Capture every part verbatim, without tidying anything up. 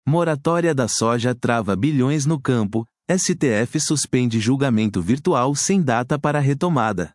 Moratória da soja trava bilhões no campo, S T F suspende julgamento virtual sem data para retomada.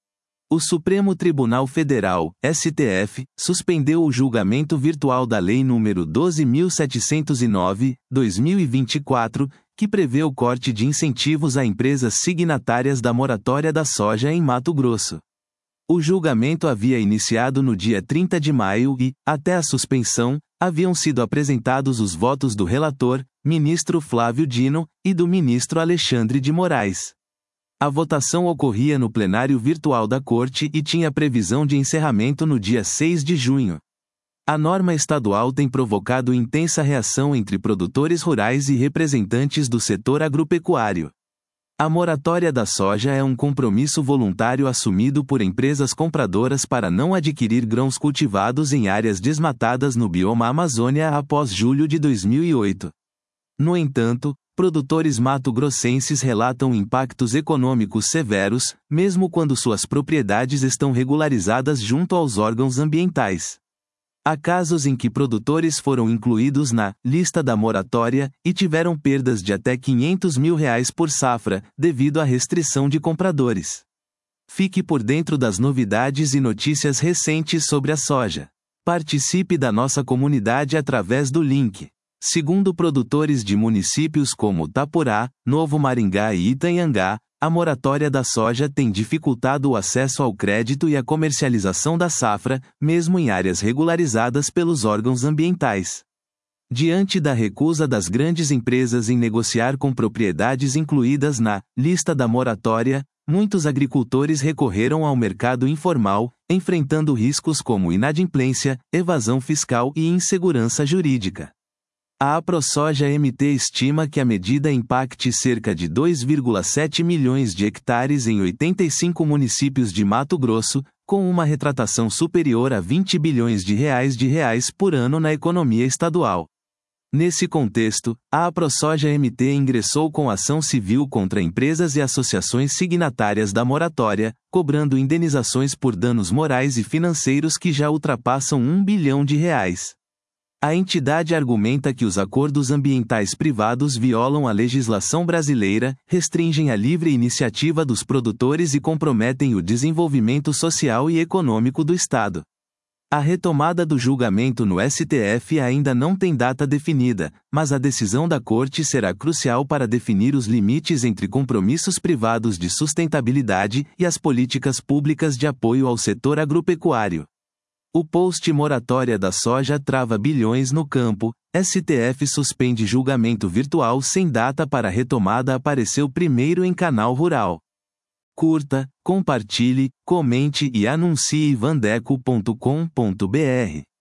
O Supremo Tribunal Federal, S T F, suspendeu o julgamento virtual da Lei nº doze mil setecentos e nove, dois mil e vinte e quatro, que prevê o corte de incentivos a empresas signatárias da moratória da soja em Mato Grosso. O julgamento havia iniciado no dia trinta de maio e, até a suspensão, haviam sido apresentados os votos do relator, ministro Flávio Dino, e do ministro Alexandre de Moraes. A votação ocorria no plenário virtual da Corte e tinha previsão de encerramento no dia seis de junho. A norma estadual tem provocado intensa reação entre produtores rurais e representantes do setor agropecuário. A moratória da soja é um compromisso voluntário assumido por empresas compradoras para não adquirir grãos cultivados em áreas desmatadas no bioma Amazônia após julho de dois mil e oito. No entanto, produtores mato-grossenses relatam impactos econômicos severos, mesmo quando suas propriedades estão regularizadas junto aos órgãos ambientais. Há casos em que produtores foram incluídos na lista da moratória e tiveram perdas de até quinhentos mil reais por safra, devido à restrição de compradores. Fique por dentro das novidades e notícias recentes sobre a soja. Participe da nossa comunidade através do link. Segundo produtores de municípios como Tapurá, Novo Maringá e Itanhangá, a moratória da soja tem dificultado o acesso ao crédito e a comercialização da safra, mesmo em áreas regularizadas pelos órgãos ambientais. Diante da recusa das grandes empresas em negociar com propriedades incluídas na lista da moratória, muitos agricultores recorreram ao mercado informal, enfrentando riscos como inadimplência, evasão fiscal e insegurança jurídica. A AproSoja M T estima que a medida impacte cerca de dois vírgula sete milhões de hectares em oitenta e cinco municípios de Mato Grosso, com uma retratação superior a vinte bilhões de reais de reais por ano na economia estadual. Nesse contexto, a AproSoja M T ingressou com ação civil contra empresas e associações signatárias da moratória, cobrando indenizações por danos morais e financeiros que já ultrapassam um bilhão de reais. A entidade argumenta que os acordos ambientais privados violam a legislação brasileira, restringem a livre iniciativa dos produtores e comprometem o desenvolvimento social e econômico do Estado. A retomada do julgamento no S T F ainda não tem data definida, mas a decisão da Corte será crucial para definir os limites entre compromissos privados de sustentabilidade e as políticas públicas de apoio ao setor agropecuário. O post moratória da soja trava bilhões no campo, S T F suspende julgamento virtual sem data para retomada apareceu primeiro em Canal Rural. Curta, compartilhe, comente e anuncie vandeco ponto com ponto br.